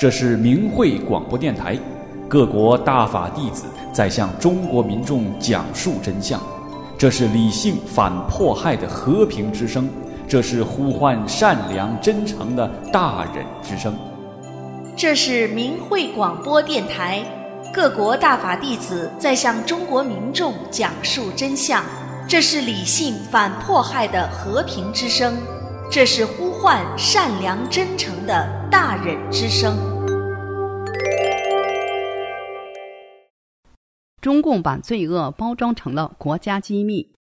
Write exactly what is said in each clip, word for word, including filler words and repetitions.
这是明慧广播电台，各国大法弟子在向中国民众讲述真相。这是理性反迫害的和平之声，这是呼唤善良真诚的大忍之声。 这是明慧广播电台，各国大法弟子在向中国民众讲述真相。这是理性反迫害的和平之声，这是呼唤善良真诚的大忍之声。 中共把罪恶包装成了国家机密。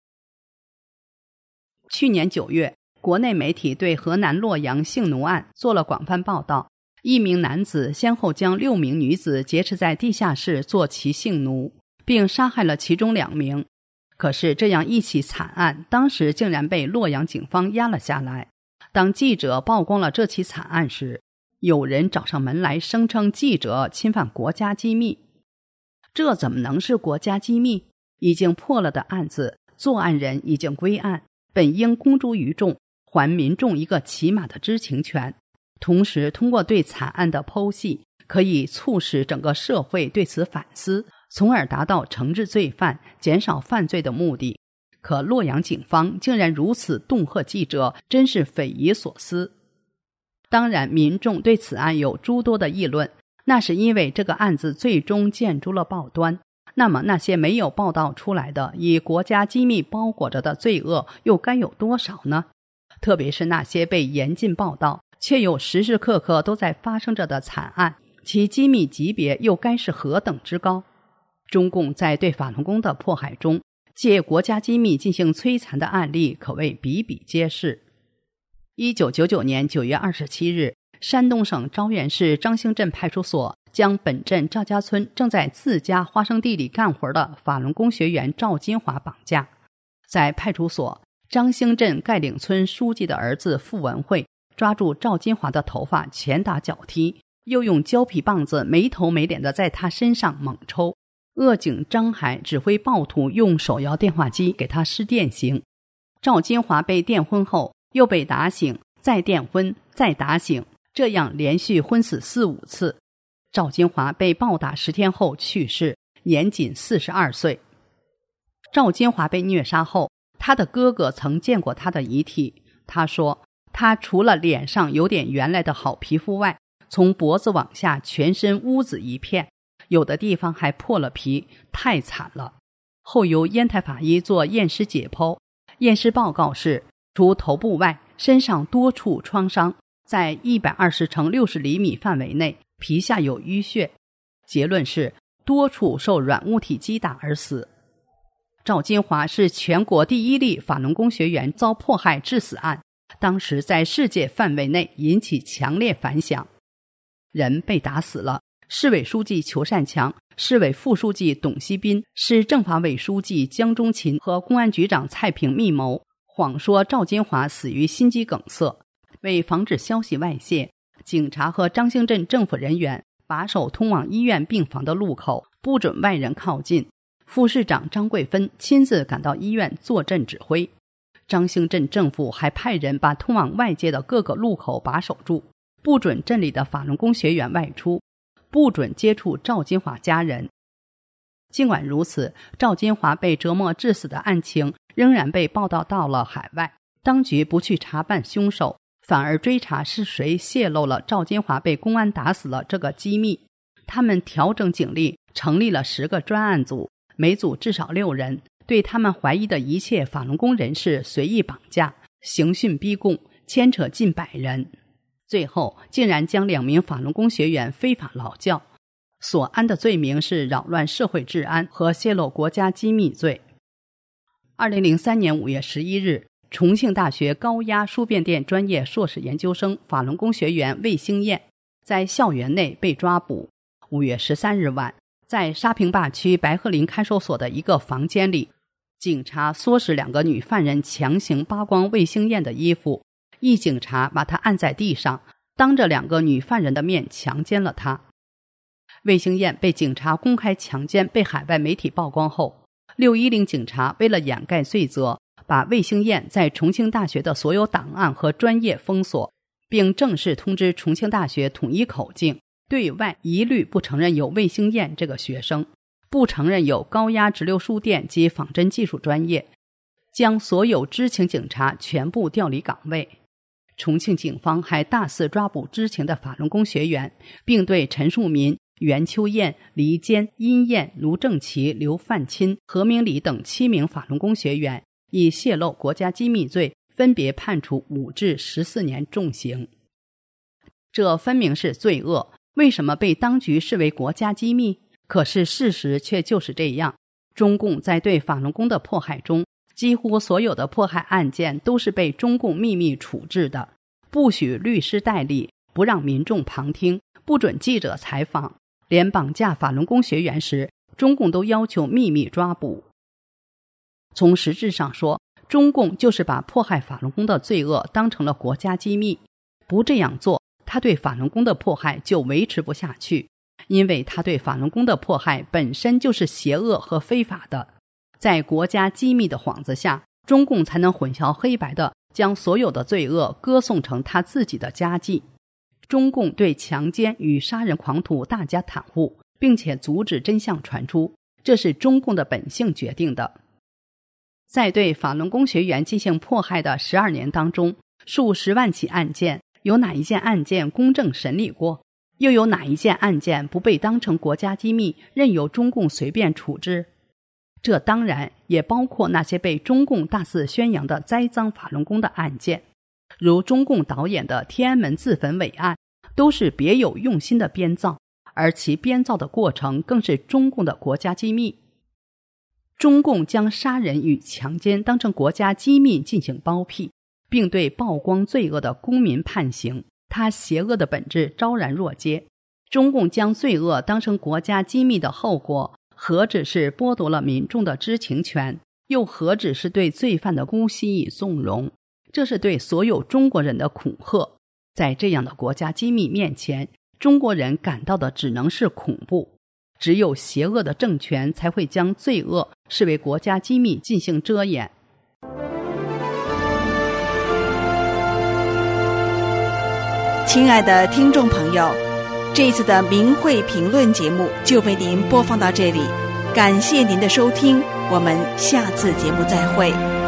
去年九月，国内媒体对河南洛阳性奴案做了广泛报道。一名男子先后将六名女子劫持在地下室做其性奴，并杀害了其中两名。可是这样一起惨案，当时竟然被洛阳警方压了下来。当记者曝光了这起惨案时，有人找上门来声称记者侵犯国家机密。这怎么能是国家机密？已经破了的案子，作案人已经归案，本应公诸于众，还民众一个起码的知情权。同时通过对惨案的剖析，可以促使整个社会对此反思，从而达到惩治罪犯、减少犯罪的目的。可洛阳警方竟然如此恫吓记者，真是匪夷所思。当然，民众对此案有诸多的议论，那是因为这个案子最终见诸了报端。那么那些没有报道出来的，以国家机密包裹着的罪恶又该有多少呢？特别是那些被严禁报道却又时时刻刻都在发生着的惨案，其机密级别又该是何等之高？中共在对法轮功的迫害中，借国家机密进行摧残的案例可谓比比皆是。一九九九年九月二十七日，山东省招远市张兴镇派出所将本镇赵家村正在自家花生地里干活的法轮功学员赵金华绑架。在派出所，张兴镇盖岭村书记的儿子傅文慧抓住赵金华的头发拳打脚踢，又用胶皮棒子没头没脸地在他身上猛抽。恶警张海指挥暴徒用手摇电话机给他施电刑。赵金华被电昏后又被打醒，再电昏，再打醒，这样连续昏死四五次。赵金华被暴打十天后去世，年仅四十二岁。赵金华被虐杀后，他的哥哥曾见过他的遗体，他说他除了脸上有点原来的好皮肤外，从脖子往下全身乌紫一片，有的地方还破了皮，太惨了。后由烟台法医做验尸解剖，验尸报告是除头部外，身上多处创伤，在一百二十乘六十厘米范围内，皮下有淤血，结论是多处受软物体击打而死。赵金华是全国第一例法轮功学员遭迫害致死案，当时在世界范围内引起强烈反响。人被打死了，市委书记裘善强、市委副书记董锡斌、市政法委书记江中勤和公安局长蔡平密谋，谎说赵金华死于心肌梗塞。为防止消息外泄，警察和张兴镇政府人员把守通往医院病房的路口，不准外人靠近。副市长张桂芬亲自赶到医院坐镇指挥。张兴镇政府还派人把通往外界的各个路口把守住，不准镇里的法轮功学员外出，不准接触赵金华家人。尽管如此，赵金华被折磨致死的案情仍然被报道到了海外，当局不去查办凶手，反而追查是谁泄露了赵金华被公安打死了这个机密。他们调整警力，成立了十个专案组，每组至少六人，对他们怀疑的一切法轮功人士随意绑架、刑讯逼供，牵扯近百人。最后竟然将两名法轮功学员非法劳教，所安的罪名是扰乱社会治安和泄露国家机密罪。二零零三年五月十一日，重庆大学高压输变电专业硕士研究生法轮功学员魏兴燕在校园内被抓捕。五月十三日晚，在沙坪坝区白鹤林看守所的一个房间里，警察唆使两个女犯人强行扒光魏兴燕的衣服，一警察把她按在地上，当着两个女犯人的面强奸了她。魏兴燕被警察公开强奸被海外媒体曝光后，六一零警察为了掩盖罪责，把魏兴燕在重庆大学的所有档案和专业封锁， 并正式通知重庆大学统一口径，对外一律不承认有魏兴燕这个学生，不承认有高压直流输电及仿真技术专业，将所有知情警察全部调离岗位。重庆警方还大肆抓捕知情的法轮功学员，并对陈树民、袁秋燕、黎坚、殷燕、卢正奇、刘范钦、何明礼等七名法轮功学员以泄露国家机密罪分别判处五至十四年重刑。这分明是罪恶，为什么被当局视为国家机密？可是事实却就是这样。中共在对法轮功的迫害中，几乎所有的迫害案件都是被中共秘密处置的，不许律师代理，不让民众旁听，不准记者采访，连绑架法轮功学员时，中共都要求秘密抓捕。从实质上说，中共就是把迫害法轮功的罪恶当成了国家机密，不这样做，他对法轮功的迫害就维持不下去，因为他对法轮功的迫害本身就是邪恶和非法的。在国家机密的幌子下，中共才能混淆黑白的将所有的罪恶歌颂成他自己的佳绩。中共对强奸与杀人狂徒大加袒护，并且阻止真相传出，这是中共的本性决定的。在对法轮功学员进行迫害的十二年当中，数十万起案件，有哪一件案件公正审理过？又有哪一件案件不被当成国家机密，任由中共随便处置？这当然也包括那些被中共大肆宣扬的栽赃法轮功的案件，如中共导演的天安门自焚伪案，都是别有用心的编造，而其编造的过程更是中共的国家机密。中共将杀人与强奸当成国家机密进行包庇，并对曝光罪恶的公民判刑，它邪恶的本质昭然若揭。中共将罪恶当成国家机密的后果，何止是剥夺了民众的知情权，又何止是对罪犯的姑息与纵容？这是对所有中国人的恐吓。在这样的国家机密面前，中国人感到的只能是恐怖。只有邪恶的政权才会将罪恶视为国家机密进行遮掩。 亲爱的听众朋友，这次的明慧评论节目就为您播放到这里，感谢您的收听，我们下次节目再会。